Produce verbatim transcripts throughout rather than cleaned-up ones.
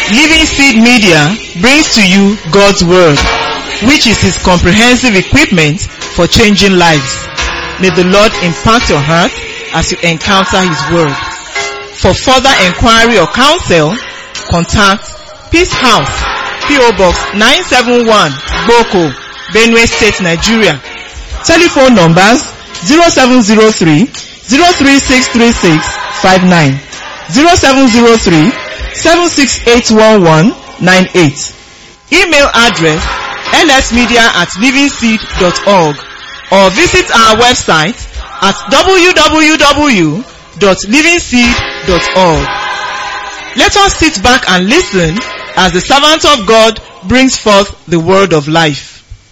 Living Seed Media brings to you God's Word, which is His comprehensive equipment for changing lives. May the Lord impact your heart as you encounter His Word. For further inquiry or counsel, contact Peace House, P O Box nine seven one, Boko, Benue State, Nigeria. Telephone numbers zero seven zero three, zero three six three six five nine, zero seven zero three, seven six eight one one nine eight. Email address l s media at living seed dot org or visit our website at w w w dot living seed dot org. Let us sit back and listen as the servant of God brings forth the word of life.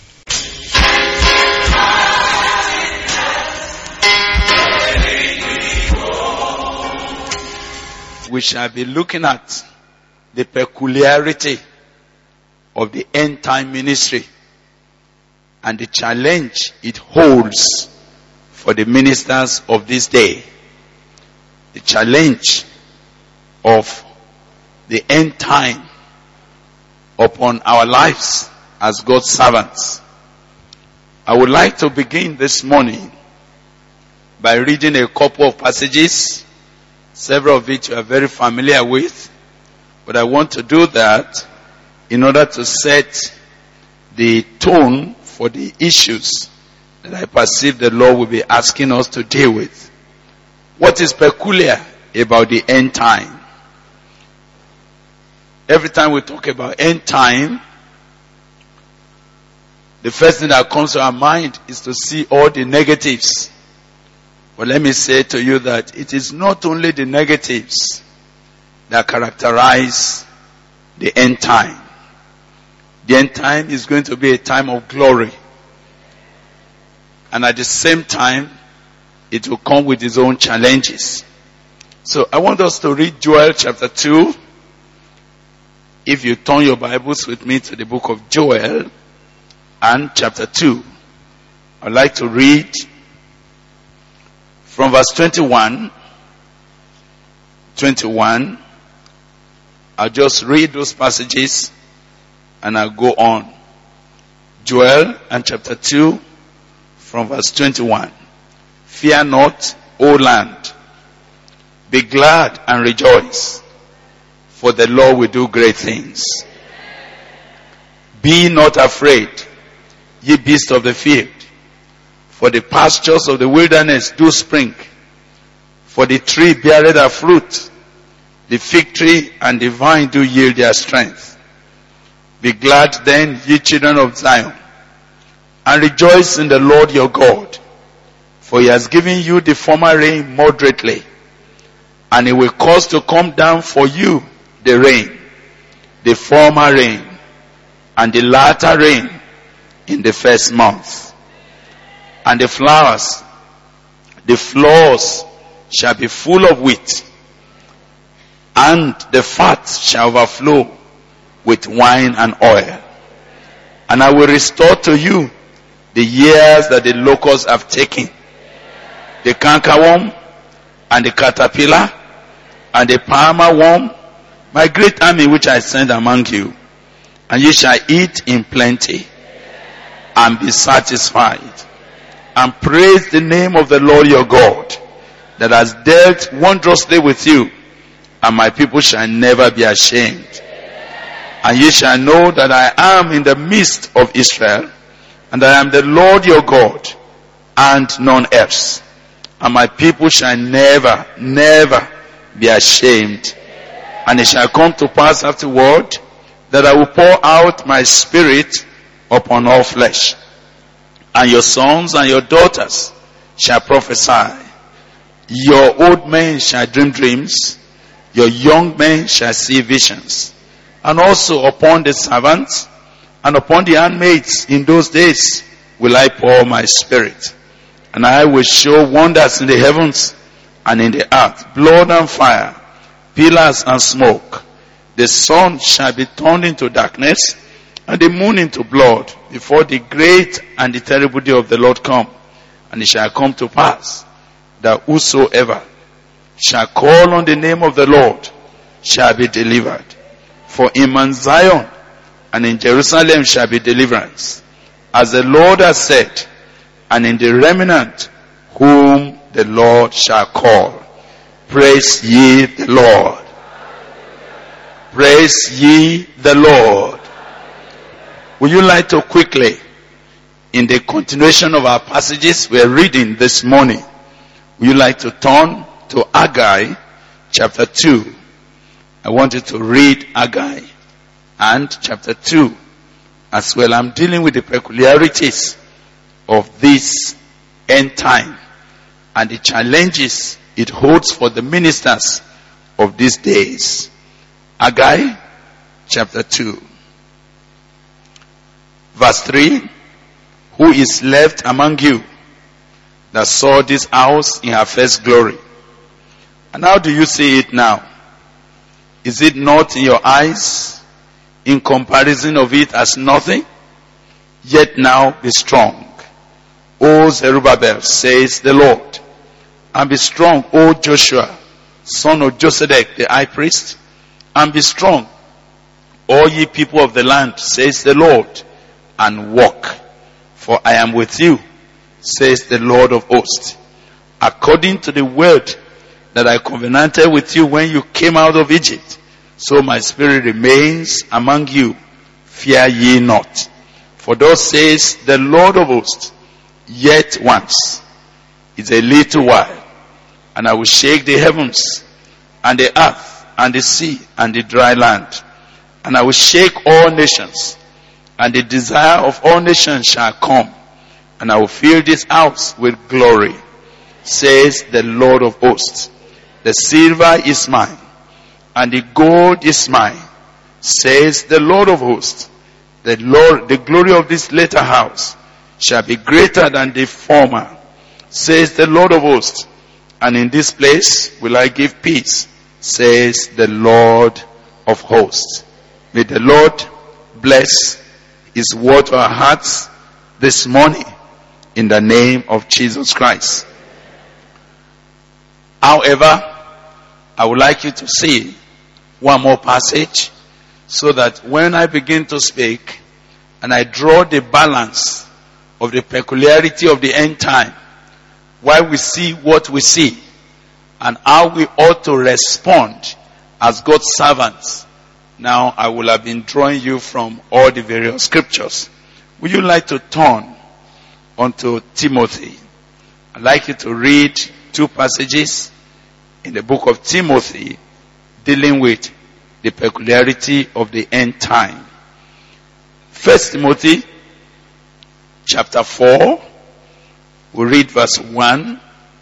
We shall be looking at the peculiarity of the end time ministry and the challenge it holds for the ministers of this day. The challenge of the end time upon our lives as God's servants. I would like to begin this morning by reading a couple of passages, several of which you are very familiar with, but I want to do that in order to set the tone for the issues that I perceive the Lord will be asking us to deal with. What is peculiar about the end time? Every time we talk about end time, the first thing that comes to our mind is to see all the negatives. But let me say to you that it is not only the negatives that characterize the end time. The end time is going to be a time of glory. And at the same time, it will come with its own challenges. So I want us to read Joel chapter two. If you turn your Bibles with me to the book of Joel and chapter two. I'd like to read from verse twenty-one. twenty-one. I'll just read those passages and I'll go on. Joel and chapter two from verse twenty-one. Fear not, O land. Be glad and rejoice, for the Lord will do great things. Be not afraid, ye beasts of the field, for the pastures of the wilderness do spring. For the tree beareth her fruit, the fig tree and the vine do yield their strength. Be glad then, ye children of Zion, and rejoice in the Lord your God. For he has given you the former rain moderately, and he will cause to come down for you the rain, the former rain, and the latter rain in the first month. And the flowers, the floors shall be full of wheat, and the fat shall overflow with wine and oil. And I will restore to you the years that the locusts have taken, the cankerworm and the caterpillar and the palmer worm, my great army which I send among you. And ye shall eat in plenty and be satisfied, and praise the name of the Lord your God, that has dealt wondrously with you, and my people shall never be ashamed. And ye shall know that I am in the midst of Israel, and I am the Lord your God, and none else. And my people shall never, never be ashamed. And it shall come to pass afterward that I will pour out my spirit upon all flesh. And your sons and your daughters shall prophesy. Your old men shall dream dreams. Your young men shall see visions. And also upon the servants and upon the handmaids in those days will I pour my spirit. And I will show wonders in the heavens and in the earth, blood and fire, pillars and smoke. The sun shall be turned into darkness, and the moon into blood, before the great and the terrible day of the Lord come. And it shall come to pass that whosoever shall call on the name of the Lord shall be delivered. For in Mount Zion and in Jerusalem shall be deliverance, as the Lord has said, and in the remnant whom the Lord shall call. Praise ye the Lord. Praise ye the Lord. Would you like to quickly, in the continuation of our passages we are reading this morning, would you like to turn to Haggai chapter two? I want you to read Haggai and chapter two as well. I'm dealing with the peculiarities of this end time and the challenges it holds for the ministers of these days. Haggai chapter two verse three. Who is left among you that saw this house in her first glory? And how do you see it now? Is it not in your eyes, in comparison of it as nothing? Yet now be strong, O Zerubbabel, says the Lord. And be strong, O Joshua, son of Josedek, the high priest. And be strong, all ye people of the land, says the Lord, and walk. For I am with you, says the Lord of hosts. According to the word that I covenanted with you when you came out of Egypt, so my spirit remains among you. Fear ye not. For thus says the Lord of hosts, yet once is a little while, and I will shake the heavens and the earth and the sea and the dry land, and I will shake all nations, and the desire of all nations shall come, and I will fill this house with glory, says the Lord of hosts. The silver is mine, and the gold is mine, says the Lord of hosts. The Lord, the glory of this latter house shall be greater than the former, says the Lord of hosts. And in this place will I give peace, says the Lord of hosts. May the Lord bless His word to our hearts this morning in the name of Jesus Christ. However, I would like you to see one more passage so that when I begin to speak and I draw the balance of the peculiarity of the end time, why we see what we see and how we ought to respond as God's servants. Now I will have been drawing you from all the various scriptures. Would you like to turn onto Timothy? I'd like you to read two passages in the book of Timothy dealing with the peculiarity of the end time. First Timothy chapter four, we read verse one,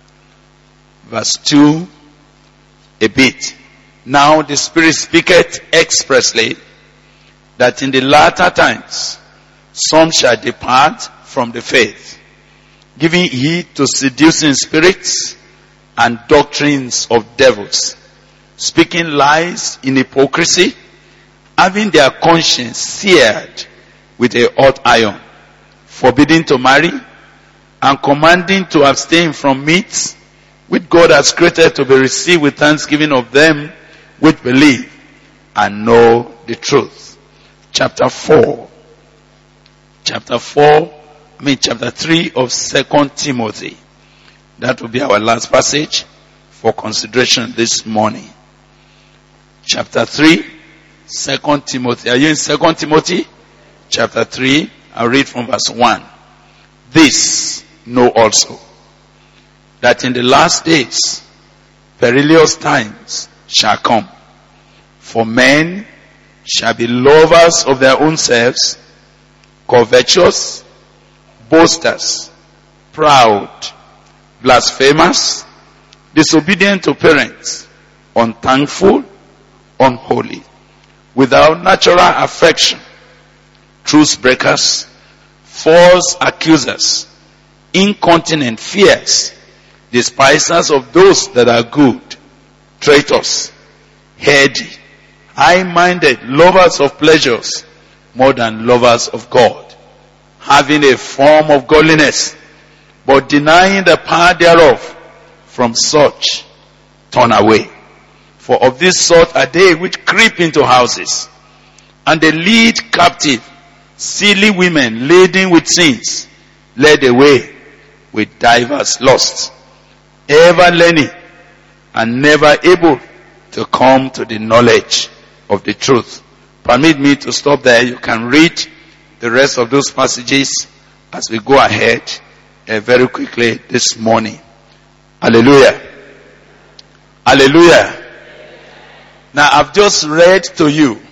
verse two, a bit. Now the Spirit speaketh expressly that in the latter times some shall depart from the faith, giving heed to seducing spirits and doctrines of devils, speaking lies in hypocrisy, having their conscience seared with a hot iron, forbidding to marry, and commanding to abstain from meats which God has created to be received with thanksgiving of them which believe and know the truth. Chapter four. Chapter four, I mean chapter three of Second Timothy. That will be our last passage for consideration this morning. Chapter three, Second Timothy. Are you in Second Timothy? Chapter three, I'll read from verse one. This know also, that in the last days perilous times shall come. For men shall be lovers of their own selves, covetous, boasters, proud, blasphemers, disobedient to parents, unthankful, unholy, without natural affection, truce breakers, false accusers, incontinent, fierce, despisers of those that are good, traitors, heady, high-minded, lovers of pleasures more than lovers of God, having a form of godliness, but denying the power thereof. From such turn away. For of this sort are they which creep into houses, And they lead captive silly women laden with sins, led away with divers lusts, ever learning and never able to come to the knowledge of the truth. Permit me to stop there. You can read the rest of those passages as we go ahead uh, very quickly this morning. Hallelujah. Hallelujah. Now I've just read to you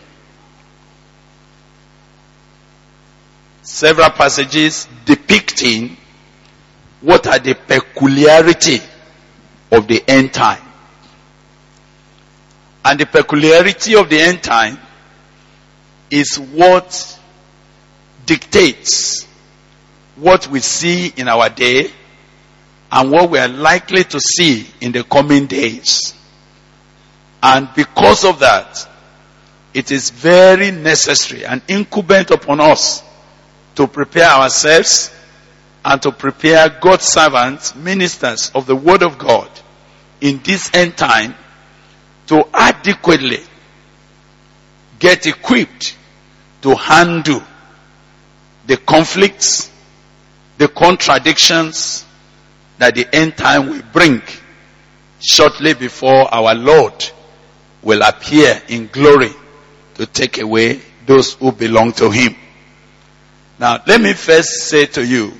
several passages depicting what are the peculiarity of the end time. And the peculiarity of the end time is what dictates what we see in our day and what we are likely to see in the coming days. And because of that, it is very necessary and incumbent upon us to prepare ourselves and to prepare God's servants, ministers of the Word of God in this end time to adequately get equipped to handle the conflicts, the contradictions that the end time will bring shortly before our Lord will appear in glory to take away those who belong to Him. Now, let me first say to you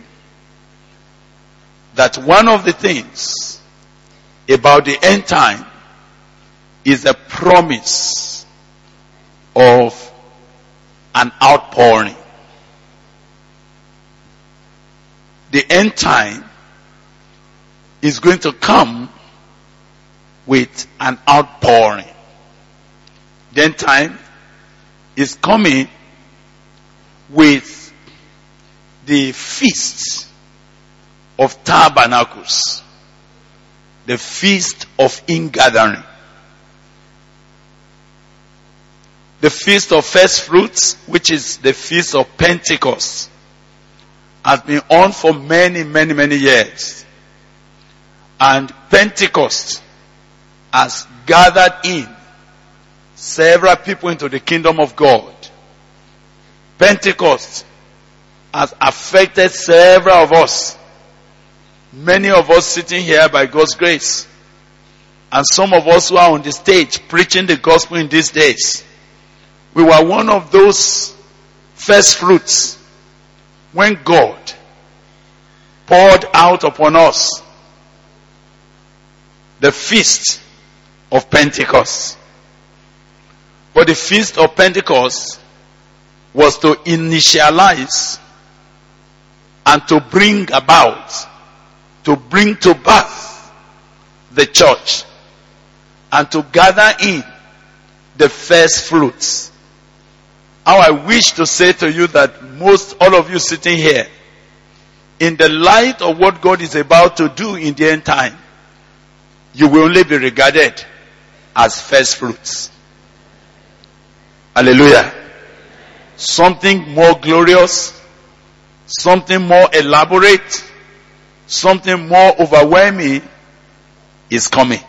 that one of the things about the end time is the promise of an outpouring. The end time is going to come with an outpouring. The end time is coming with the feast of tabernacles, the feast of ingathering, the feast of first fruits, which is the feast of Pentecost, has been on for many, many, many years. And Pentecost has gathered in several people into the kingdom of God. Pentecost has affected several of us. Many of us sitting here by God's grace. And some of us who are on the stage preaching the gospel in these days. We were one of those first fruits when God poured out upon us the feast of Pentecost. But the feast of Pentecost was to initialize and to bring about, to bring to birth the church and to gather in the first fruits. How I wish to say to you that most all of you sitting here, in the light of what God is about to do in the end time, you will only be regarded as first fruits. Hallelujah. Something more glorious, something more elaborate, something more overwhelming is coming.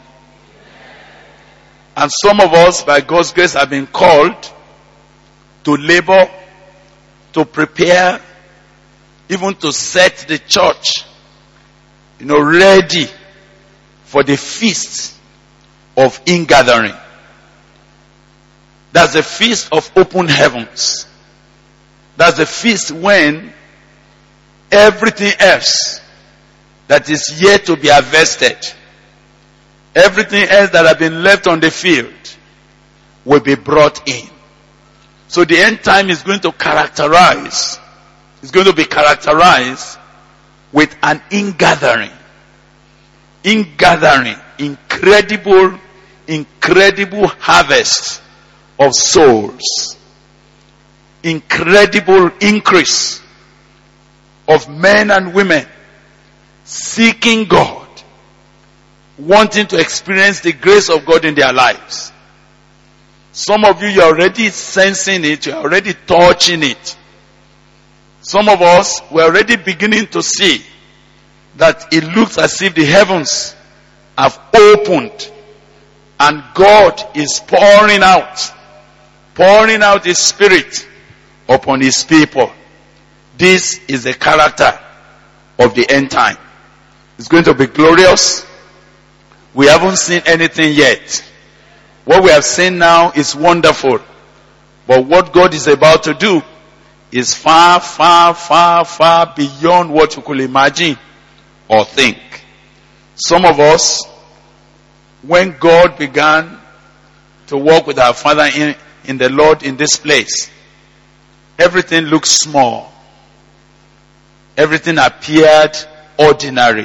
And some of us, by God's grace, have been called to labor, to prepare, even to set the church, you know, ready for the feast of ingathering. That's the feast of open heavens. That's the feast when everything else that is yet to be harvested, everything else that has been left on the field will be brought in. So the end time is going to characterize, is going to be characterized with an ingathering. Ingathering, incredible, incredible harvest of souls. Incredible increase of men and women seeking God, wanting to experience the grace of God in their lives. Some of you, you're already sensing it, you're already touching it. Some of us, we're already beginning to see that it looks as if the heavens have opened and God is pouring out, pouring out his spirit upon his people. This is the character of the end time. It's going to be glorious. We haven't seen anything yet. What we have seen now is wonderful. But what God is about to do is far, far, far, far beyond what you could imagine or think. Some of us, when God began to walk with our Father in, in the Lord in this place, everything looked small. Everything appeared ordinary.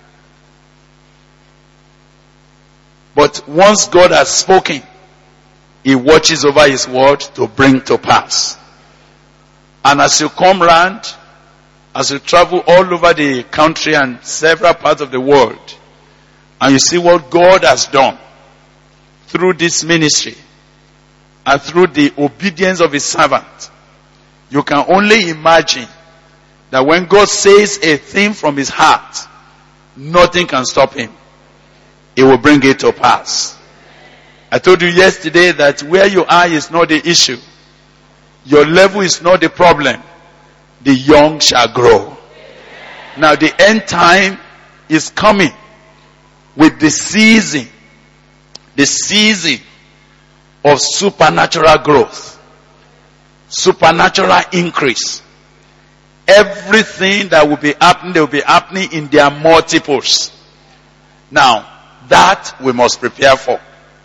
But once God has spoken, he watches over his word to bring to pass. And as you come round, as you travel all over the country and several parts of the world, and you see what God has done through this ministry and through the obedience of his servant, you can only imagine that when God says a thing from his heart, nothing can stop him. He will bring it to pass. I told you yesterday that where you are is not the issue. Your level is not the problem. The young shall grow. Now the end time is coming with the season, the season of supernatural growth, supernatural increase. Everything that will be happening, they will be happening in their multiples. Now, that we must prepare for.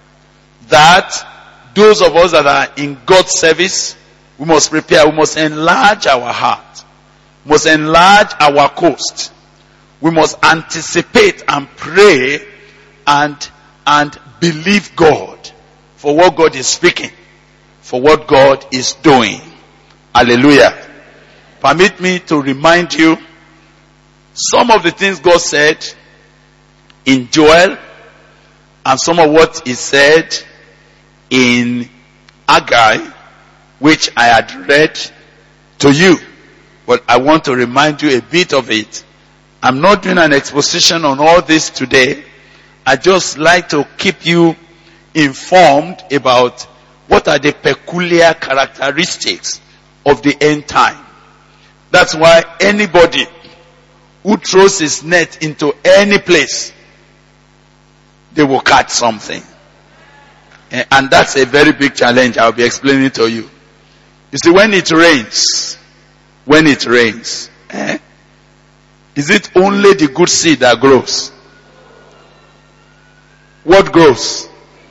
That those of us that are in God's service, we must prepare. We must enlarge our heart. We must enlarge our coast. We must anticipate and pray and, and believe God for what God is speaking, for what God is doing. Hallelujah. Permit me to remind you some of the things God said in Joel and some of what he said in Haggai, which I had read to you. But I want to remind you a bit of it. I'm not doing an exposition on all this today. I just like to keep you informed about what are the peculiar characteristics of the end time. That's why anybody who throws his net into any place, they will catch something. And that's a very big challenge. I'll be explaining to you. You see, when it rains, when it rains, eh, is it only the good seed that grows? What grows?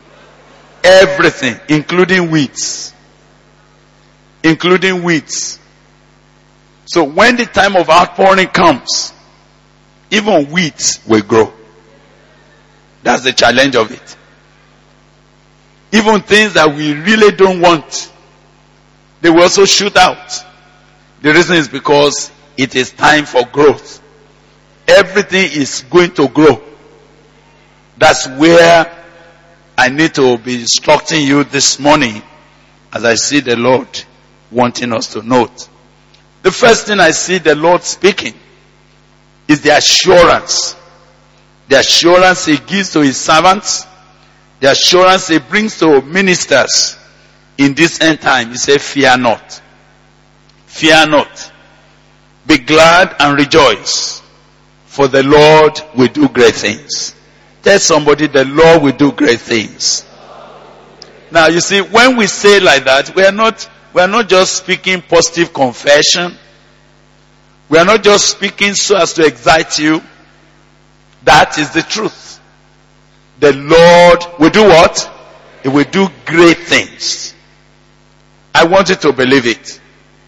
Everything, including weeds. Including weeds. So when the time of outpouring comes, even weeds will grow. That's the challenge of it. Even things that we really don't want, they will also shoot out. The reason is because it is time for growth. Everything is going to grow. That's where I need to be instructing you this morning as I see the Lord wanting us to note. The first thing I see the Lord speaking is the assurance. The assurance he gives to his servants. The assurance he brings to ministers in this end time. He said, fear not. Fear not. Be glad and rejoice. For the Lord will do great things. Tell somebody the Lord will do great things. Now you see, when we say like that, we are not We are not just speaking positive confession. We are not just speaking so as to excite you. That is the truth. The Lord will do what? He will do great things. I want you to believe it.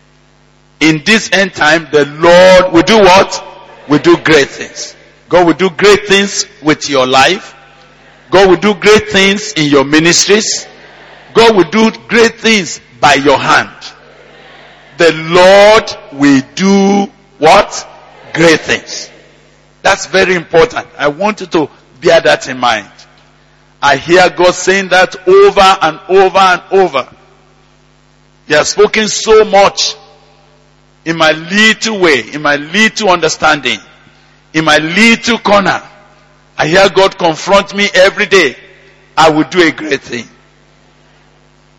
In this end time, the Lord will do what? Will do great things. God will do great things with your life. God will do great things in your ministries. God will do great things by your hand. The Lord will do what? Great things. That's very important. I want you to bear that in mind. I hear God saying that over and over and over. He has spoken so much in my little way, in my little understanding, in my little corner. I hear God confront me every day. I will do a great thing.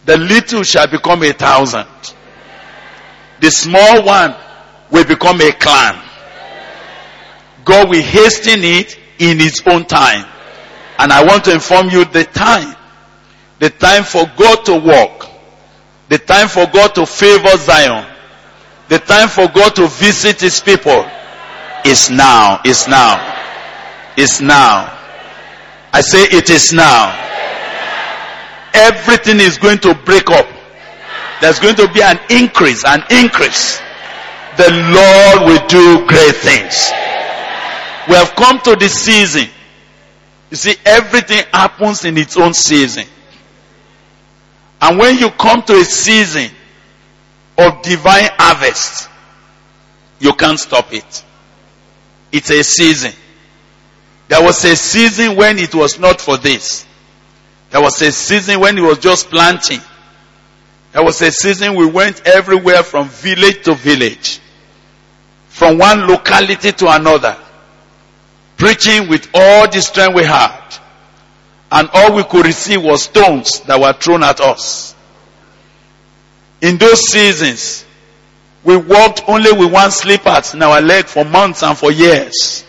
The little shall become a thousand. The small one will become a clan. God will hasten it in his own time. And I want to inform you the time. The time for God to walk. The time for God to favor Zion. The time for God to visit his people is now. Is now. Is now. I say it is now. Everything is going to break up. There's going to be an increase, an increase. The Lord will do great things. We have come to the season. You see, everything happens in its own season. And when you come to a season of divine harvest, you can't stop it. It's a season. There was a season when it was not for this. There was a season when it was just planting. There was a season we went everywhere from village to village. From one locality to another. Preaching with all the strength we had. And all we could receive was stones that were thrown at us. In those seasons, we walked only with one slippers in our leg for months and for years.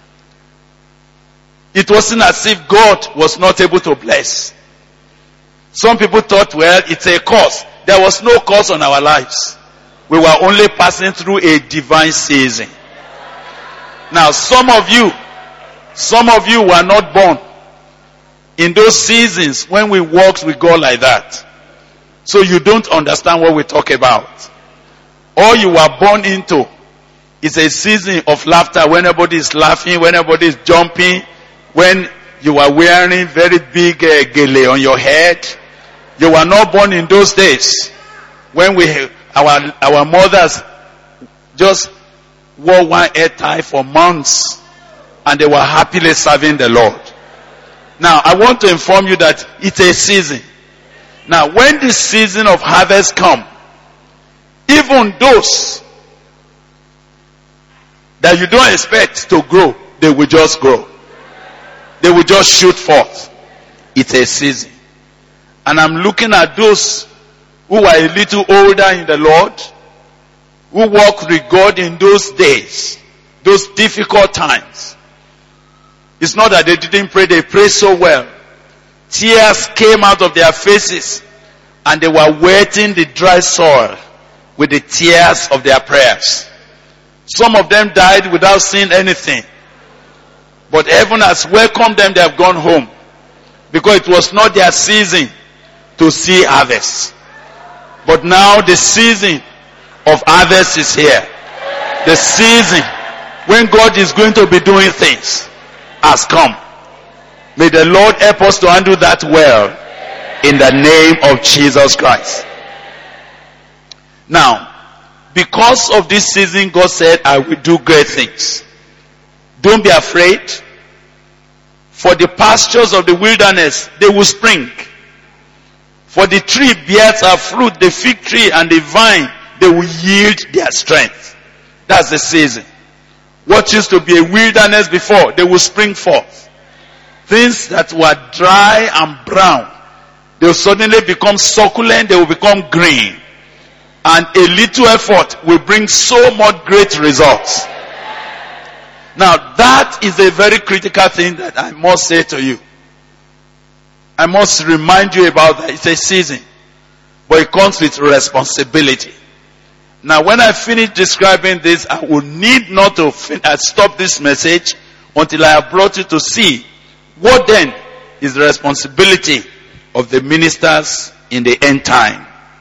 It wasn't as if God was not able to bless. Some people thought, well, it's a curse. There was no curse on our lives. We were only passing through a divine season. Now, some of you, some of you were not born in those seasons when we walked with God like that. So you don't understand what we talk about. All you were born into is a season of laughter when everybody is laughing, when everybody is jumping, when you are wearing very big uh, gele on your head. You were not born in those days when we our our mothers just wore one hair tie for months and they were happily serving the Lord. Now, I want to inform you that it's a season. Now, when the season of harvest comes, even those that you don't expect to grow, they will just grow. They will just shoot forth. It's a season. And I'm looking at those who are a little older in the Lord, who walked with God in those days, those difficult times. It's not that they didn't pray, they prayed so well. Tears came out of their faces and they were wetting the dry soil with the tears of their prayers. Some of them died without seeing anything. But heaven has welcomed them, they have gone home. Because it was not their season to see harvest. But now the season of harvest is here. The season when God is going to be doing things has come. May the Lord help us to handle that well in the name of Jesus Christ. Now, because of this season, God said, I will do great things. Don't be afraid. For the pastures of the wilderness, they will spring. For the tree bears her fruit, the fig tree and the vine, they will yield their strength. That's the season. What used to be a wilderness before, they will spring forth. Things that were dry and brown, they will suddenly become succulent, they will become green. And a little effort will bring so much great results. Now, that is a very critical thing that I must say to you. I must remind you about that. It's a season. But it comes with responsibility. Now, when I finish describing this, I will need not to fin- uh, stop this message until I have brought you to see what then is the responsibility of the ministers in the end time.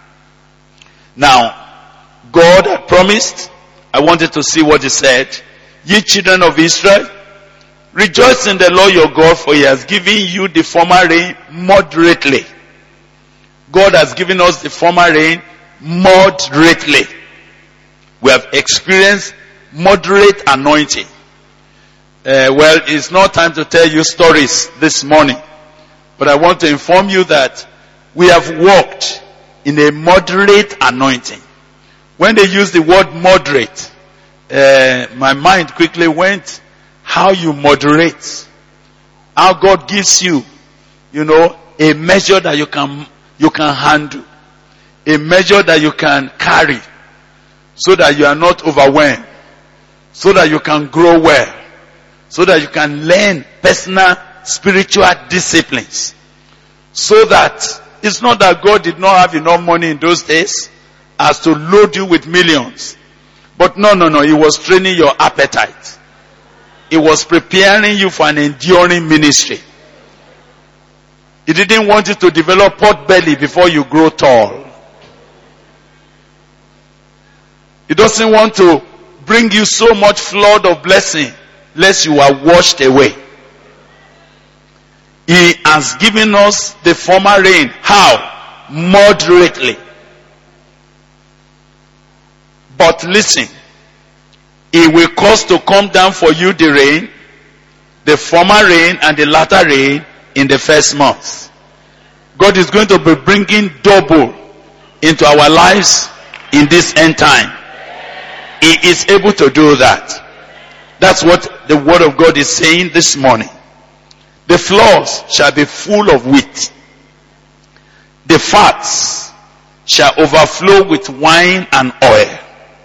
Now, God had promised. I wanted to see what he said. Ye children of Israel, rejoice in the Lord your God, for he has given you the former rain moderately. God has given us the former rain moderately. We have experienced moderate anointing. Uh, well, it's not time to tell you stories this morning, but I want to inform you that we have walked in a moderate anointing. When they use the word moderate, uh, my mind quickly went, how you moderate. How God gives you, you know, a measure that you can you can handle. A measure that you can carry so that you are not overwhelmed. So that you can grow well. So that you can learn personal spiritual disciplines. So that it's not that God did not have enough money in those days as to load you with millions. But no, no, no. He was training your appetite. He was preparing you for an enduring ministry. He didn't want you to develop pot belly before you grow tall. He doesn't want to bring you so much flood of blessing lest you are washed away. He has given us the former rain. How? Moderately. But listen, He will cause to come down for you the rain, the former rain and the latter rain in the first month. God is going to be bringing double into our lives in this end time. He is able to do that. That's what the word of God is saying this morning. The floors shall be full of wheat. The fats shall overflow with wine and oil.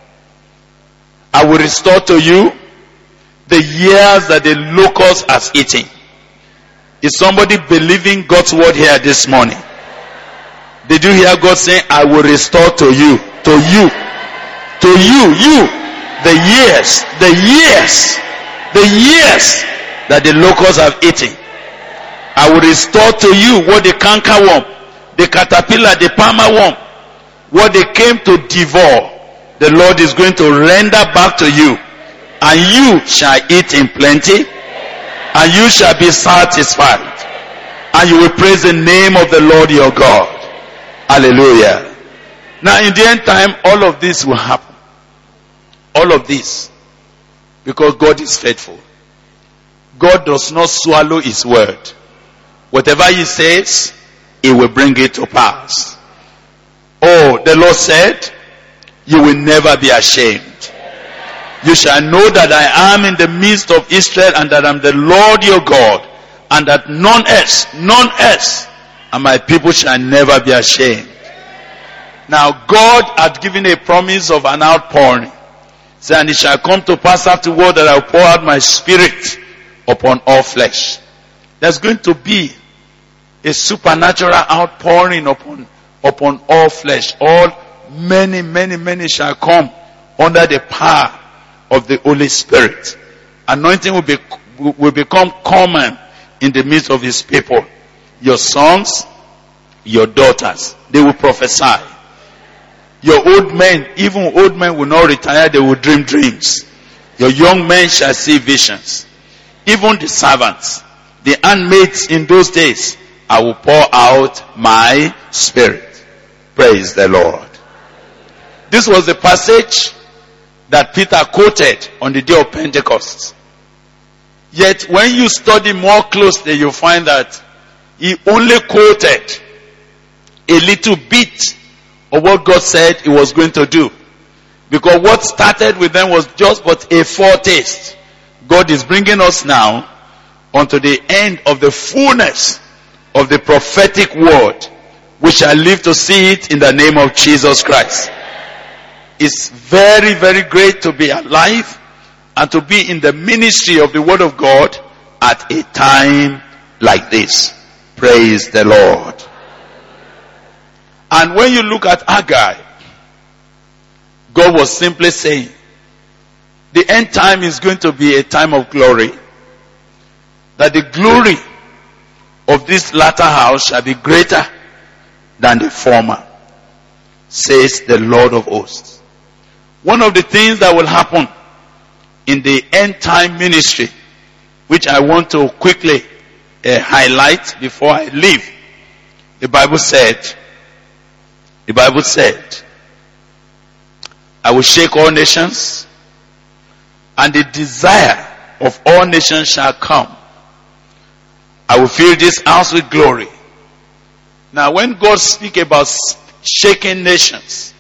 I will restore to you the years that the locust has eaten. Is somebody believing God's word here this morning? Did you hear God saying, I will restore to you, to you, to you, you, the years, the years, the years that the locusts have eaten. I will restore to you what the cankerworm, the caterpillar, the palmer worm, what they came to devour. The Lord is going to render back to you, and you shall eat in plenty, and you shall be satisfied, and you will praise the name of the Lord your God. Hallelujah. Now in the end time, all of this will happen. All of this. Because God is faithful. God does not swallow His word. Whatever He says, He will bring it to pass. Oh, the Lord said, you will never be ashamed. You shall know that I am in the midst of Israel, and that I am the Lord your God, and that none else, none else, and my people shall never be ashamed. Now God had given a promise of an outpouring. Say, and it shall come to pass afterward that I will pour out my spirit upon all flesh. There's going to be a supernatural outpouring upon, upon all flesh. All many, many, many shall come under the power of the Holy Spirit. Anointing will be, will become common in the midst of His people. Your sons, your daughters, they will prophesy. Your old men, even old men will not retire, they will dream dreams. Your young men shall see visions. Even the servants, the handmaids in those days, I will pour out my spirit. Praise the Lord. This was the passage that Peter quoted on the day of Pentecost. Yet when you study more closely, you find that he only quoted a little bit of what God said He was going to do. Because what started with them was just but a foretaste. God is bringing us now unto the end of the fullness of the prophetic word. We shall live to see it in the name of Jesus Christ. It's very, very great to be alive and to be in the ministry of the word of God at a time like this. Praise the Lord. And when you look at Haggai, God was simply saying, the end time is going to be a time of glory. That the glory of this latter house shall be greater than the former, says the Lord of hosts. One of the things that will happen in the end time ministry, which I want to quickly uh, highlight before I leave, the Bible said, the Bible said, I will shake all nations, and the desire of all nations shall come. I will fill this house with glory. Now when God speaks about shaking nations,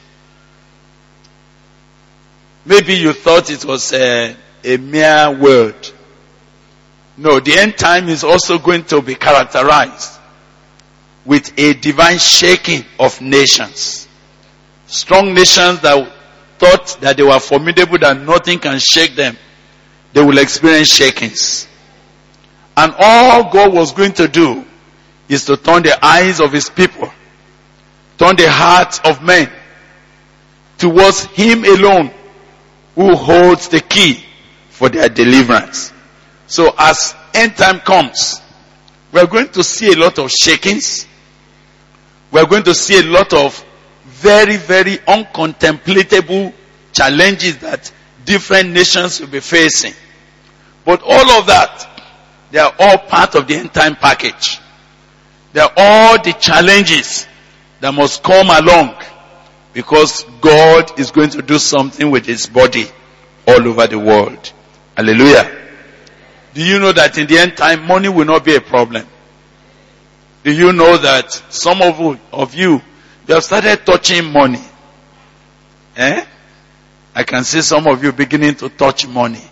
maybe you thought it was a, a mere word. No, the end time is also going to be characterized with a divine shaking of nations. Strong nations that thought that they were formidable, that nothing can shake them, they will experience shakings. And all God was going to do is to turn the eyes of his people, turn the hearts of men towards him alone, who holds the key for their deliverance. So as end time comes, we're going to see a lot of shakings. We're going to see a lot of very, very uncontemplatable challenges that different nations will be facing. But all of that, they are all part of the end time package. They are all the challenges that must come along, because God is going to do something with his body all over the world. Hallelujah. Do you know that in the end time, money will not be a problem? Do you know that some of, of you, you have started touching money? Eh? I can see some of you beginning to touch money.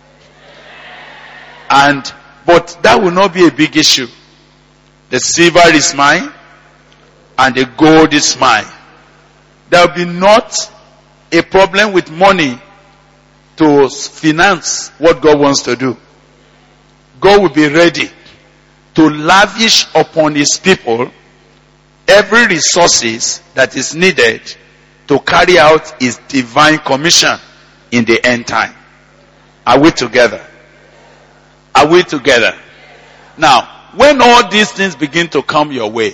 And, but that will not be a big issue. The silver is mine and the gold is mine. There will be not a problem with money to finance what God wants to do. God will be ready to lavish upon his people every resources that is needed to carry out his divine commission in the end time. Are we together? Are we together? Now, when all these things begin to come your way,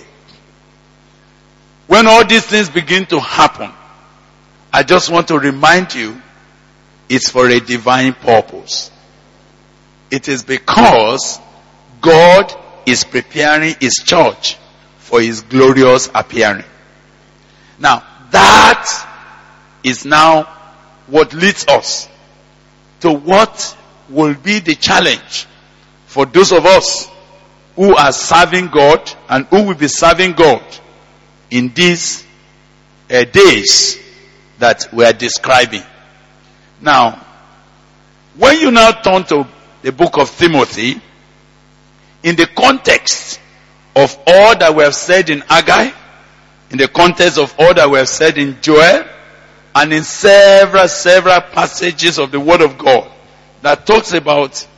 when all these things begin to happen, I just want to remind you, it's for a divine purpose. It is because God is preparing his church for his glorious appearing. Now, that is now what leads us to what will be the challenge for those of us who are serving God and who will be serving God in these uh, days that we are describing. Now, when you now turn to the book of Timothy, in the context of all that we have said in Haggai, in the context of all that we have said in Joel, and in several, several passages of the Word of God that talks about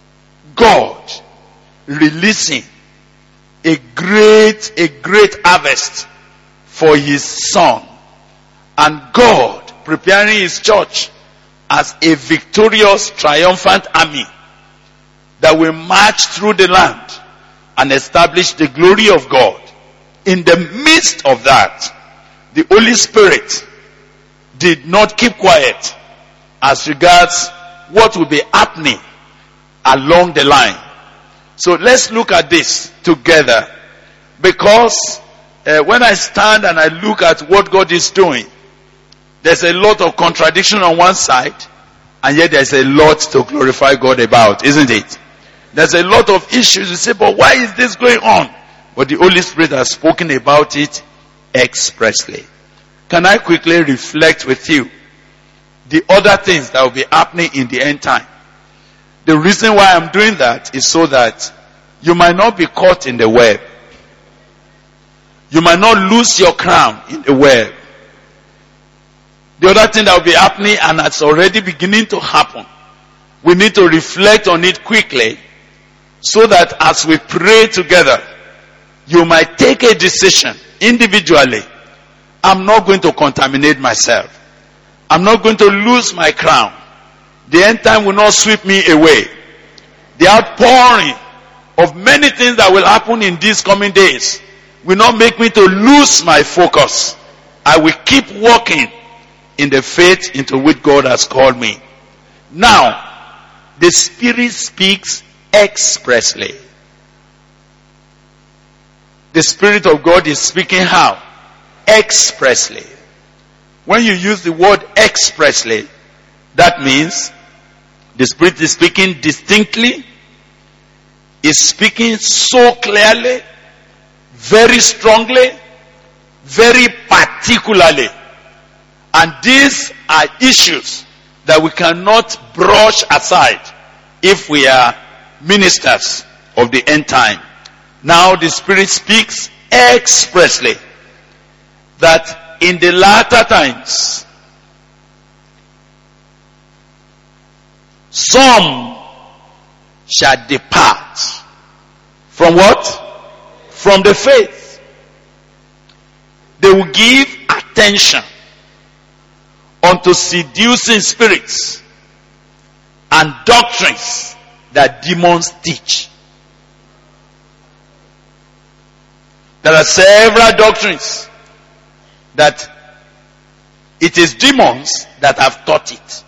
God releasing a great, a great harvest for his son, and God preparing his church as a victorious, triumphant army that will march through the land and establish the glory of God. In the midst of that, the Holy Spirit did not keep quiet as regards what will be happening along the line. So let's look at this together, because uh, when I stand and I look at what God is doing, there's a lot of contradiction on one side, and yet there's a lot to glorify God about, isn't it? There's a lot of issues. You say, but why is this going on? But the Holy Spirit has spoken about it expressly. Can I quickly reflect with you the other things that will be happening in the end time? The reason why I'm doing that is so that you might not be caught in the web. You might not lose your crown in the web. The other thing that will be happening, and that's already beginning to happen, we need to reflect on it quickly, so that as we pray together, you might take a decision individually. I'm not going to contaminate myself. I'm not going to lose my crown. The end time will not sweep me away. The outpouring of many things that will happen in these coming days will not make me to lose my focus. I will keep walking in the faith into which God has called me. Now, the Spirit speaks expressly. The Spirit of God is speaking how? Expressly. When you use the word expressly, that means the Spirit is speaking distinctly, is speaking so clearly, very strongly, very particularly. And these are issues that we cannot brush aside if we are ministers of the end time. Now the Spirit speaks expressly that in the latter times, some shall depart from what? From the faith. They will give attention unto seducing spirits and doctrines that demons teach. There are several doctrines that it is demons that have taught it.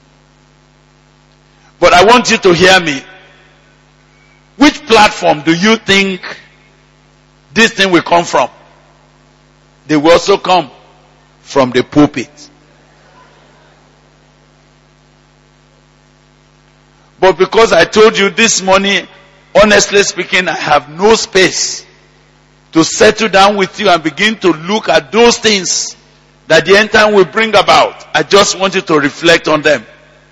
But I want you to hear me. Which platform do you think this thing will come from? They will also come from the pulpit. But because I told you this morning, honestly speaking, I have no space to settle down with you and begin to look at those things that the end time will bring about. I just want you to reflect on them.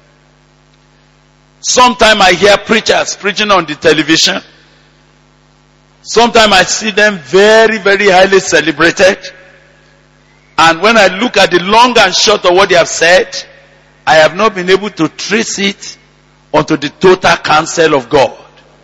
Sometimes I hear preachers preaching on the television. Sometimes I see them very, very highly celebrated. And when I look at the long and short of what they have said, I have not been able to trace it onto the total counsel of God.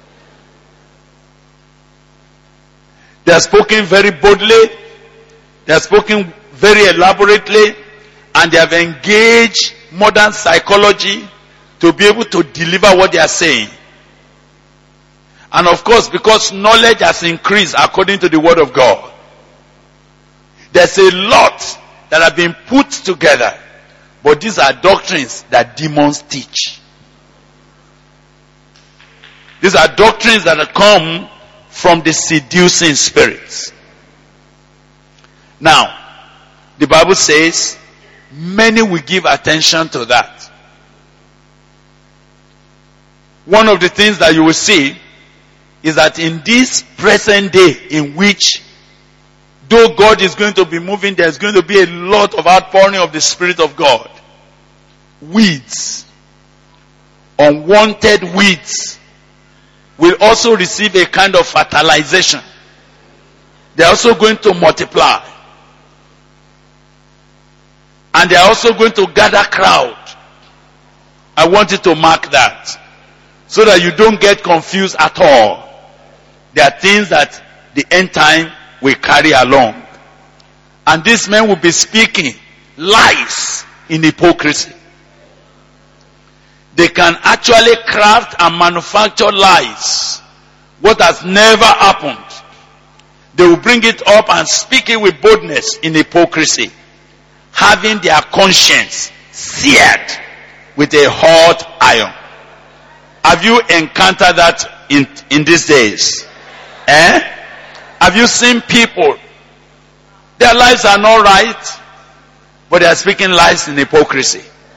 They are spoken very boldly. They are spoken very elaborately. And they have engaged modern psychology to be able to deliver what they are saying. And of course, because knowledge has increased according to the word of God, there's a lot that have been put together. But these are doctrines that demons teach. These are doctrines that come from the seducing spirits. Now, the Bible says, many will give attention to that. One of the things that you will see is that in this present day in which, though God is going to be moving, there's going to be a lot of outpouring of the Spirit of God. Weeds, unwanted weeds, will also receive a kind of fertilization. They are also going to multiply. And they are also going to gather crowd. I want you to mark that, so that you don't get confused at all. There are things that the end time will carry along. And these men will be speaking lies in hypocrisy. They can actually craft and manufacture lies. What has never happened. They will bring it up and speak it with boldness in hypocrisy. Having their conscience seared with a hot iron. Have you encountered that in, in these days? Eh? Have you seen people? Their lives are not right, but they are speaking lies in hypocrisy.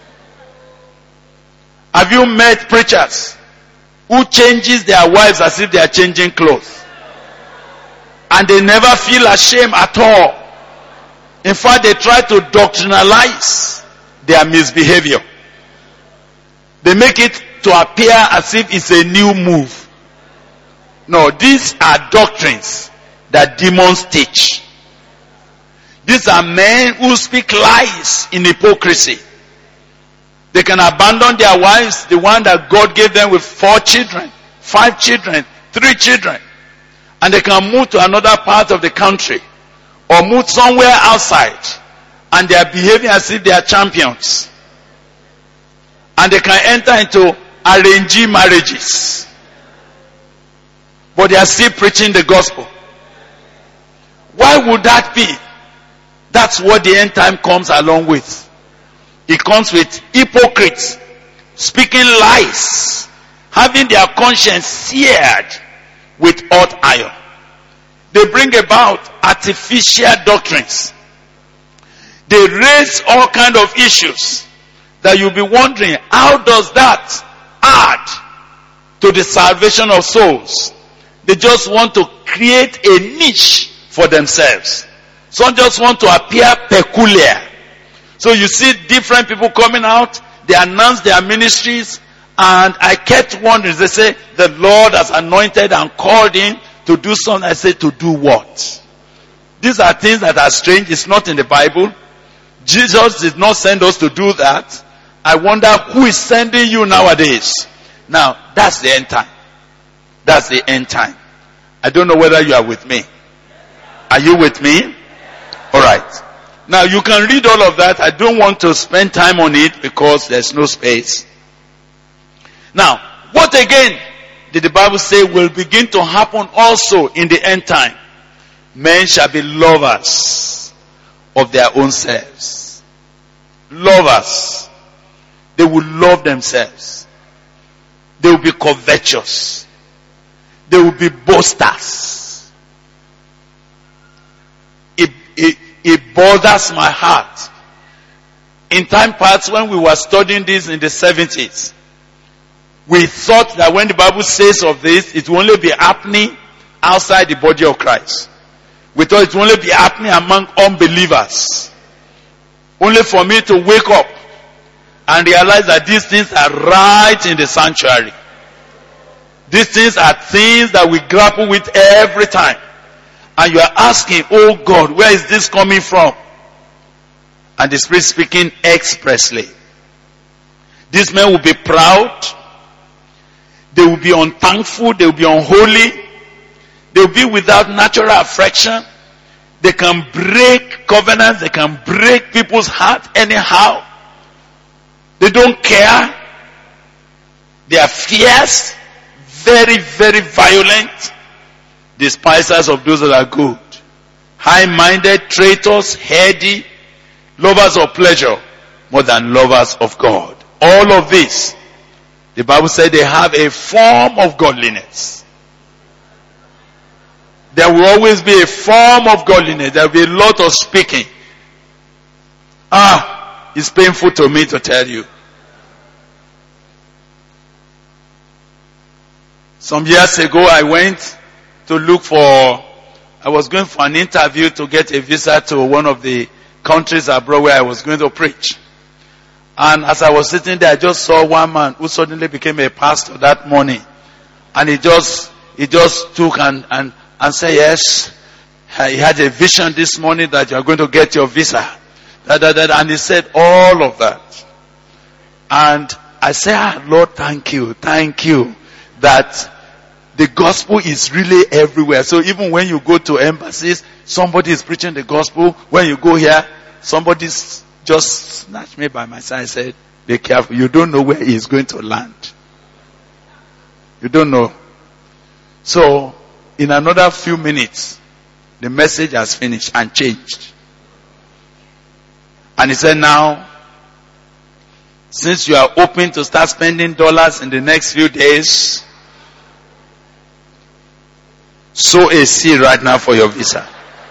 Have you met preachers who changes their wives as if they are changing clothes? And they never feel ashamed at all. In fact, they try to doctrinalize their misbehavior. They make it to appear as if it's a new move. No, these are doctrines that demons teach. These are men who speak lies in hypocrisy. They can abandon their wives, the one that God gave them with four children, five children, three children. And they can move to another part of the country or move somewhere outside, and they are behaving as if they are champions. And they can enter into arranged marriages. But they are still preaching the gospel. Why would that be? That's what the end time comes along with. It comes with hypocrites speaking lies, having their conscience seared with hot iron. They bring about artificial doctrines. They raise all kind of issues that you'll be wondering, how does that add to the salvation of souls? They just want to create a niche for themselves. Some just want to appear peculiar. So you see different people coming out, they announce their ministries, and I kept wondering, they say, the Lord has anointed and called him to do something. I say, to do what? These are things that are strange. It's not in the Bible. Jesus did not send us to do that. I wonder who is sending you nowadays. Now, that's the end time. That's the end time. I don't know whether you are with me. Are you with me? Alright. Now you can read all of that. I don't want to spend time on it because there's no space. Now, what again did the Bible say will begin to happen also in the end time? Men shall be lovers of their own selves. Lovers. They will love themselves. They will be covetous. They will be boasters. It, it, it bothers my heart. In time past, when we were studying this in the seventies, we thought that when the Bible says of this, it will only be happening outside the body of Christ. We thought it will only be happening among unbelievers. Only for me to wake up and realize that these things are right in the sanctuary. These things are things that we grapple with every time. And you are asking, oh God, where is this coming from? And the Spirit speaking expressly. These men will be proud. They will be unthankful. They will be unholy. They will be without natural affection. They can break covenants. They can break people's heart anyhow. They don't care. They are fierce. Very, very violent. Despisers of those that are good. High-minded, traitors, heady, lovers of pleasure more than lovers of God. All of this, the Bible said they have a form of godliness. There will always be a form of godliness. There will be a lot of speaking. Ah, it's painful to me to tell you. Some years ago I went to look for, I was going for an interview to get a visa to one of the countries abroad where I was going to preach. And as I was sitting there, I just saw one man who suddenly became a pastor that morning. And he just, he just took and, and, and said, yes, he had a vision this morning that you are going to get your visa. Da, da, da, and he said all of that. And I said, ah, Lord, thank you, thank you that the gospel is really everywhere. So even when you go to embassies, somebody is preaching the gospel. When you go here, somebody just snatched me by my side and said, be careful. You don't know where he is going to land. You don't know. So in another few minutes, the message has finished and changed. And he said, now, since you are open to start spending dollars in the next few days, sow a seed right now for your visa.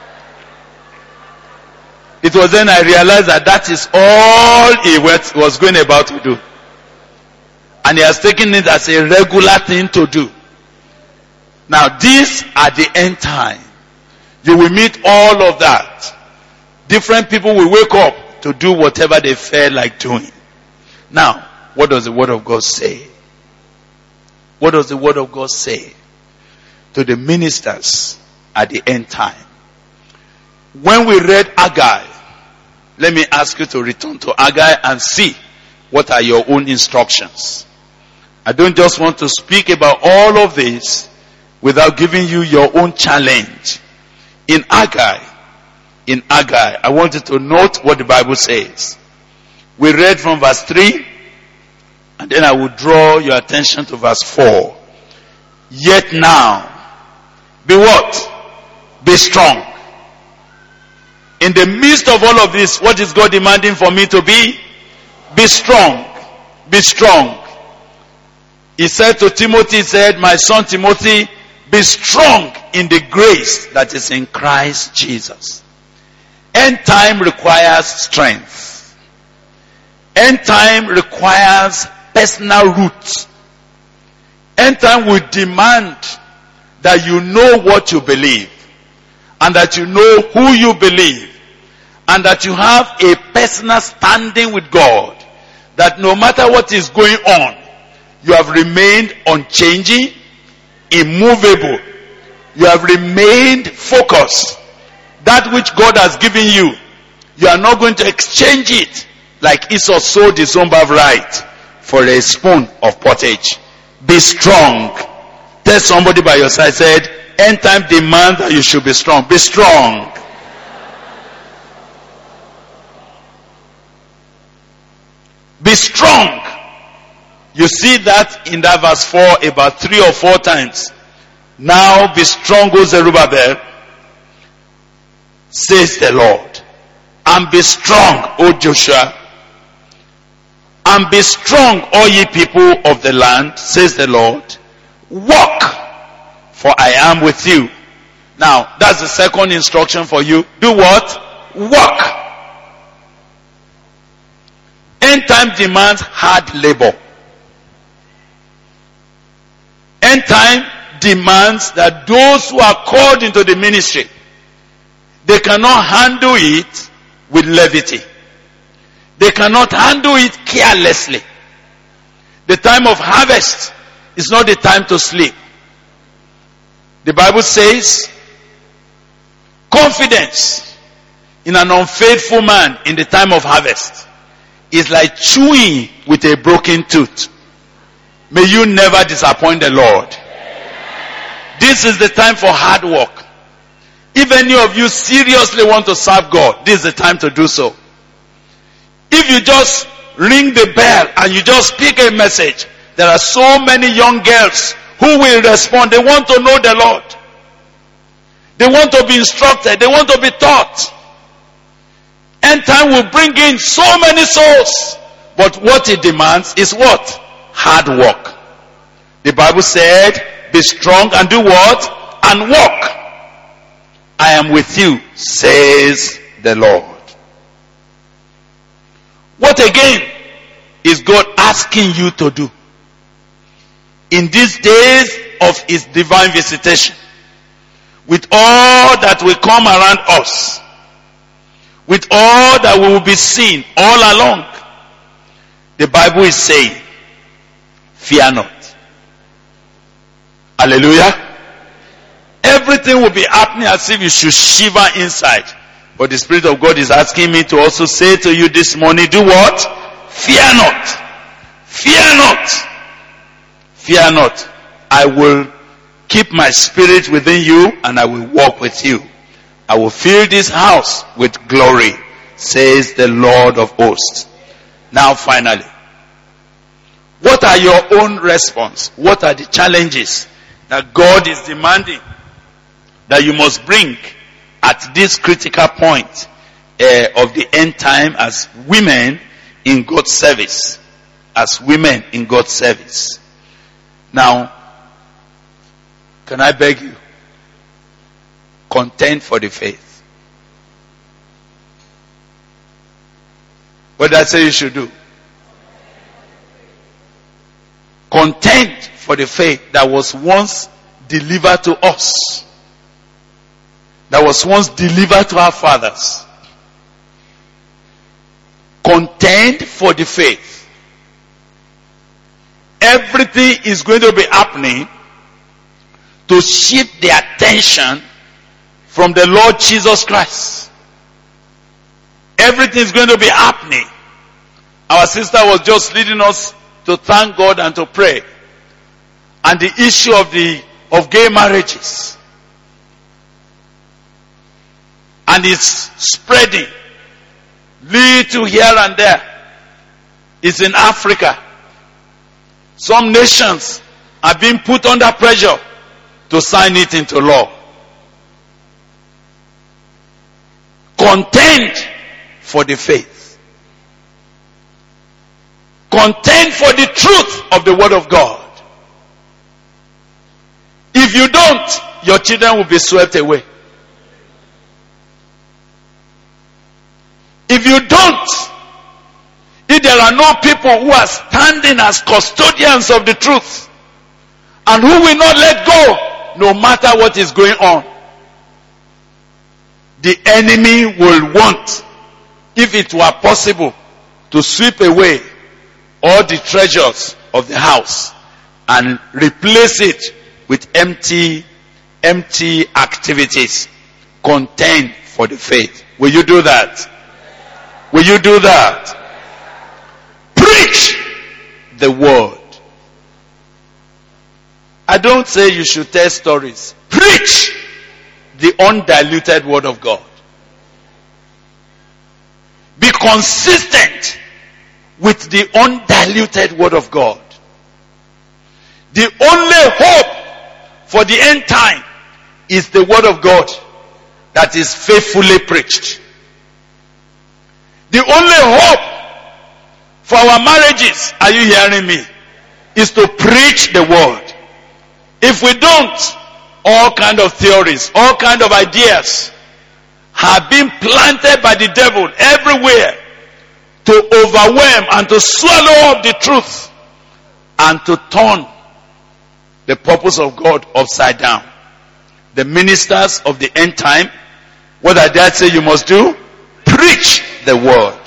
It was then I realized that that is all he was going about to do. And he has taken it as a regular thing to do. Now these are the end time. You will meet all of that. Different people will wake up to do whatever they feel like doing. Now, what does the Word of God say? What does the Word of God say to the ministers at the end time? When we read Haggai, let me ask you to return to Haggai and see what are your own instructions. I don't just want to speak about all of this without giving you your own challenge. In Haggai, in Haggai, I want you to note what the Bible says. We read from verse three, and then I will draw your attention to verse four. Yet now, be what? Be strong. In the midst of all of this, what is God demanding for me to be? Be strong. Be strong. He said to Timothy, he said, my son Timothy, be strong in the grace that is in Christ Jesus. End time requires strength. End time requires personal roots. End time will demand that you know what you believe, and that you know who you believe, and that you have a personal standing with God, that no matter what is going on, you have remained unchanging, immovable. You have remained focused. That which God has given you, you are not going to exchange it like Esau sold his own birthright for a spoon of pottage. Be strong. Tell somebody by your side, said, end time demands that you should be strong. Be strong. Be strong. You see that in that verse four about three or four times. Now be strong, O Zerubbabel, says the Lord. And be strong, O Joshua. And be strong, all ye people of the land, says the Lord. Walk, for I am with you. Now, that's the second instruction for you. Do what? Walk. End time demands hard labor. End time demands that those who are called into the ministry, they cannot handle it with levity. They cannot handle it carelessly. The time of harvest is not the time to sleep. The Bible says, confidence in an unfaithful man in the time of harvest is like chewing with a broken tooth. May you never disappoint the Lord. This is the time for hard work. If any of you seriously want to serve God, this is the time to do so. If you just ring the bell and you just speak a message, there are so many young girls who will respond. They want to know the Lord. They want to be instructed. They want to be taught. End time will bring in so many souls. But what it demands is what? Hard work. The Bible said, be strong and do what? And walk. I am with you, says the Lord. What again is God asking you to do? In these days of his divine visitation, with all that will come around us, with all that we will be seeing all along, the Bible is saying, fear not. Hallelujah. Everything will be happening as if you should shiver inside. But the Spirit of God is asking me to also say to you this morning, do what? Fear not. Fear not. Fear not. I will keep my spirit within you and I will walk with you. I will fill this house with glory, says the Lord of hosts. Now finally, what are your own response? What are the challenges that God is demanding that you must bring at this critical point uh, of the end time as women in God's service? As women in God's service. Now, can I beg you? Contend for the faith. What did I say you should do? Contend for the faith that was once delivered to us. That was once delivered to our fathers. Contend for the faith. Everything is going to be happening to shift the attention from the Lord Jesus Christ. Everything is going to be happening. Our sister was just leading us to thank God and to pray. And the issue of the of gay marriages. And it's spreading. Little here and there. It's in Africa. Some nations are being put under pressure to sign it into law. Contend for the faith. Contend for the truth of the word of God. If you don't, your children will be swept away. If you don't, if there are no people who are standing as custodians of the truth and who will not let go no matter what is going on, the enemy will want, if it were possible, to sweep away all the treasures of the house and replace it with empty, empty activities. Contend for the faith. Will you do that? Will you do that? Preach the word. I don't say you should tell stories. Preach the undiluted word of God. Be consistent with the undiluted word of God. The only hope for the end time is the word of God that is faithfully preached. The only hope for our marriages, are you hearing me, is to preach the word. If we don't, all kind of theories, all kind of ideas have been planted by the devil everywhere to overwhelm and to swallow up the truth and to turn the purpose of God upside down. The ministers of the end time, what I dare say you must do? Preach the word.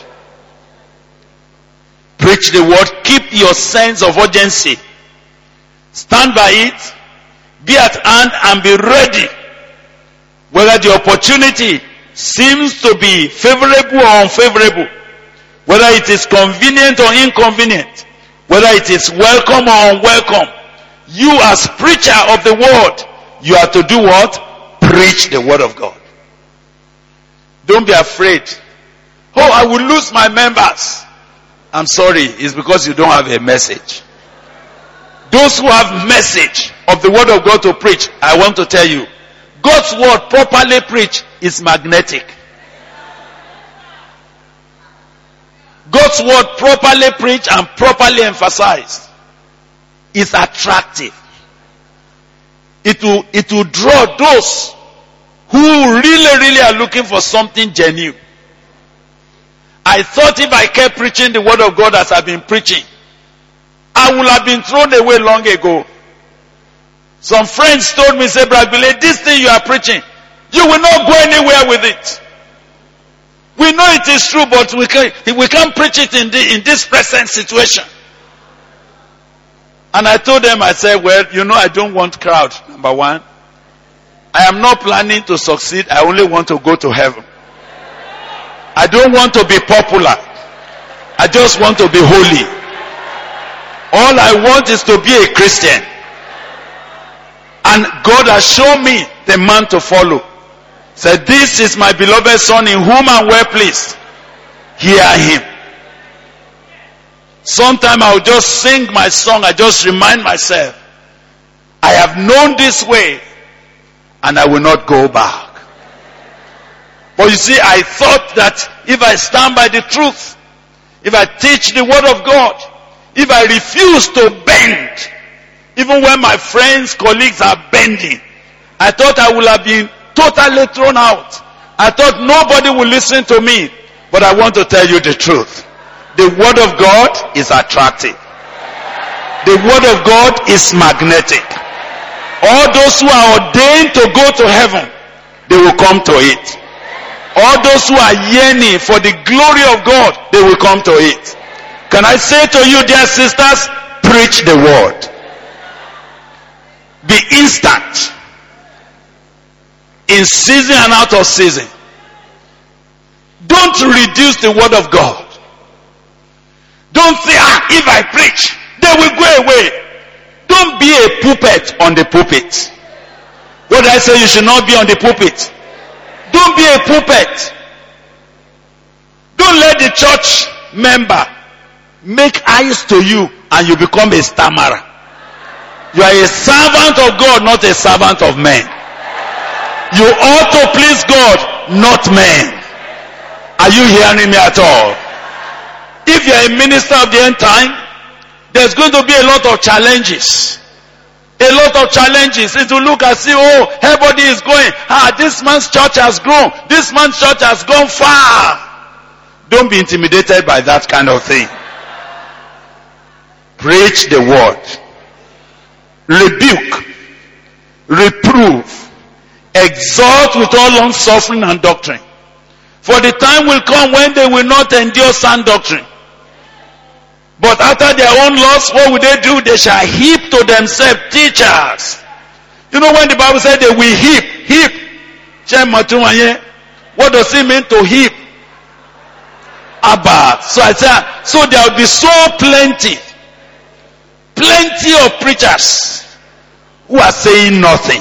Preach the word. Keep your sense of urgency. Stand by it. Be at hand and be ready. Whether the opportunity seems to be favorable or unfavorable, whether it is convenient or inconvenient, whether it is welcome or unwelcome, you as preacher of the word, you are to do what? Preach the word of God. Don't be afraid. Oh, I will lose my members. I'm sorry, it's because you don't have a message. Those who have message of the word of God to preach, I want to tell you, God's word properly preached is magnetic. God's word properly preached and properly emphasized is attractive. It will, it will draw those who really, really are looking for something genuine. I thought if I kept preaching the word of God as I've been preaching, I would have been thrown away long ago. Some friends told me, say, Brother Billy, this thing you are preaching, you will not go anywhere with it. We know it is true, but we can't, we can't preach it in, the, in this present situation. And I told them, I said, well, you know, I don't want crowd, number one. I am not planning to succeed. I only want to go to heaven. I don't want to be popular. I just want to be holy. All I want is to be a Christian. And God has shown me the man to follow. Said, this is my beloved son in whom I'm well pleased. Hear him. Sometime I'll just sing my song. I just remind myself, I have known this way and I will not go back. But you see, I thought that if I stand by the truth, if I teach the word of God, if I refuse to bend, even when my friends, colleagues are bending, I thought I would have been totally thrown out. I thought nobody would listen to me. But I want to tell you the truth. The word of God is attractive. The word of God is magnetic. All those who are ordained to go to heaven, they will come to it. All those who are yearning for the glory of God, they will come to it. Can I say to you, dear sisters, preach the word. Be instant. In season and out of season. Don't reduce the word of God. Don't say, ah, if I preach, they will go away. Don't be a puppet on the pulpit. What did I say? You should not be on the pulpit. Don't be a puppet. Don't let the church member make eyes to you and you become a stammerer. You are a servant of God, not a servant of men. You ought to please God, not men. Are you hearing me at all? If you are a minister of the end time, there's going to be a lot of challenges. A lot of challenges. It will look and see, oh, everybody is going. Ah, this man's church has grown. This man's church has gone far. Don't be intimidated by that kind of thing. Preach the word. Rebuke. Reprove. Exhort with all long suffering and doctrine. For the time will come when they will not endure sound doctrine. But after their own loss, what will they do? They shall heap to themselves teachers. You know when the Bible said they will heap, heap. What does it mean to heap? Abba. So I said, so there will be so plenty, plenty of preachers who are saying nothing.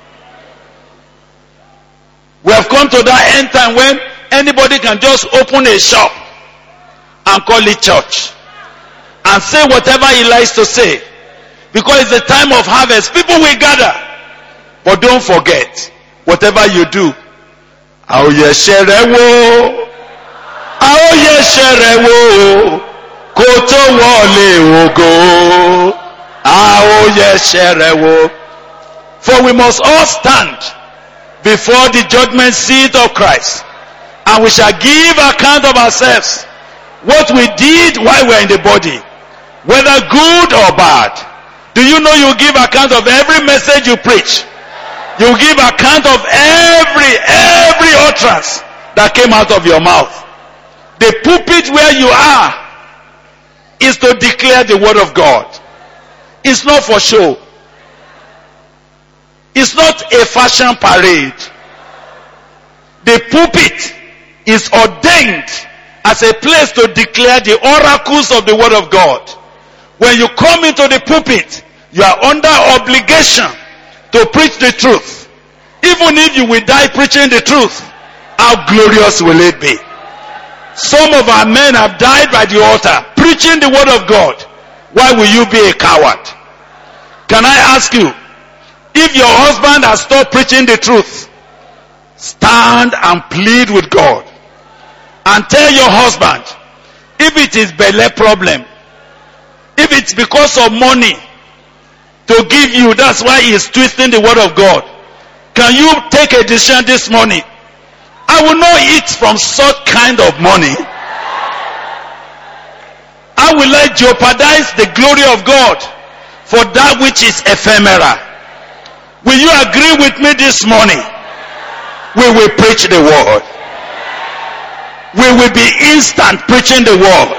We have come to that end time when anybody can just open a shop and call it church and say whatever he likes to say, because it's the time of harvest. People will gather, but don't forget, whatever you do, aoye sherewo, aoye sherewo, koto wole ogo, aoye sherewo. For we must all stand before the judgment seat of Christ, and we shall give account of ourselves, what we did while we are in the body, whether good or bad. Do you know you give account of every message you preach? You give account of every, every utterance that came out of your mouth. The pulpit where you are is to declare the word of God. It's not for show. It's not a fashion parade. The pulpit is ordained as a place to declare the oracles of the word of God. When you come into the pulpit, you are under obligation to preach the truth. Even if you will die preaching the truth, how glorious will it be? Some of our men have died by the altar preaching the word of God. Why will you be a coward? Can I ask you, if your husband has stopped preaching the truth, stand and plead with God and tell your husband, if it is belly problem, if it's because of money to give you, that's why he is twisting the word of God. Can you take a decision this morning? I will not eat from such kind of money. I will not jeopardize the glory of God for that which is ephemeral. Will you agree with me this morning? We will preach the word. We will be instant preaching the word.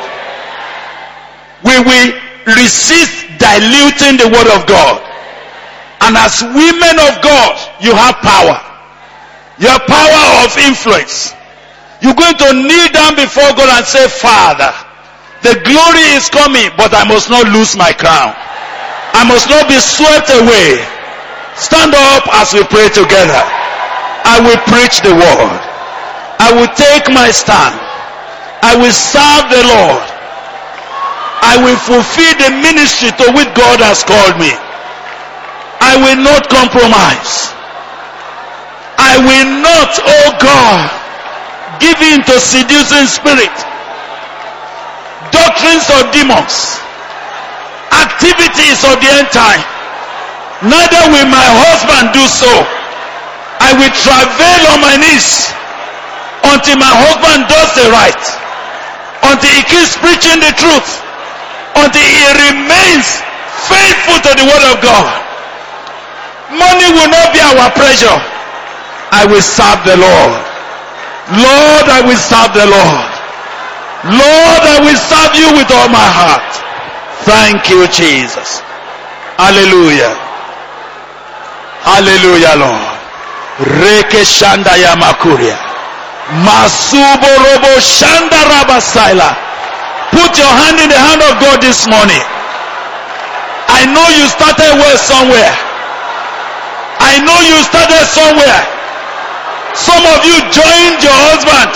We will resist diluting the word of God. And as women of God, you have power. You have power of influence. You're going to kneel down before God and say, Father, the glory is coming, but I must not lose my crown. I must not be swept away. Stand up as we pray together. I will preach the word. I will take my stand. I will serve the Lord. I will fulfill the ministry to which God has called me. I will not compromise. I will not, oh God, give in to seducing spirit, doctrines of demons, activities of the end time. Neither will my husband do so. I will travail on my knees until my husband does the right, until he keeps preaching the truth, until he remains faithful to the word of God. Money will not be our pressure. I will serve the Lord. Lord, I will serve the Lord. Lord, I will serve you with all my heart. Thank you, Jesus. Hallelujah. Hallelujah, Lord. Reke shanda ya makuria. Masubo robo shanda rabasaila. Put your hand in the hand of God this morning. I know you started well somewhere. I know you started somewhere. Some of you joined your husband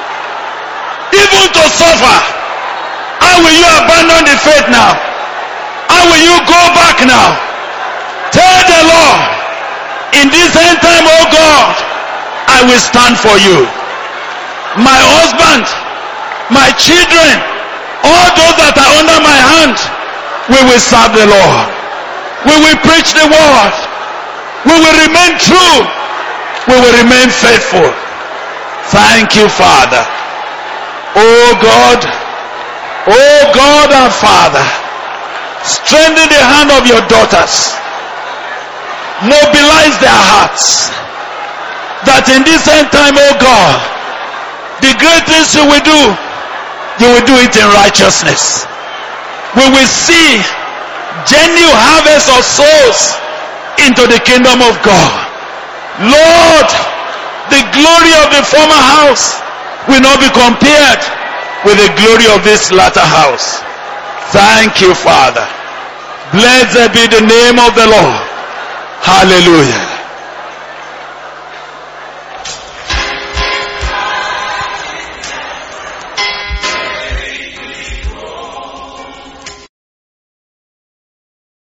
even to suffer. How will you abandon the faith now? How will you go back now? Tell the Lord, in this end time, oh God, I will stand for you. My husband, my children, all those that are under my hand, we will serve the Lord. We will preach the word. We will remain true. We will remain faithful. Thank you, Father. Oh God, oh God and Father, strengthen the hand of your daughters. Mobilize their hearts, that in this end time, oh God, the great things you will do, you will do it in righteousness. We will see genuine harvest of souls into the kingdom of God. Lord, The glory of the former house will not be compared with the glory of this latter house. Thank you, Father. Blessed be the name of the Lord. Hallelujah.